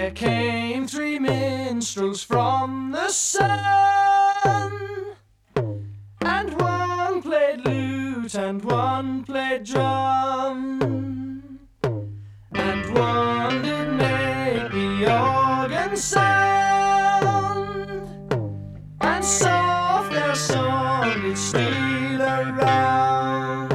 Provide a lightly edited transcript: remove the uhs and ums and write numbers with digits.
There came three minstrels from the sun, and one played lute and one played drum, and one did make the organ sound, and soft their song did steal around.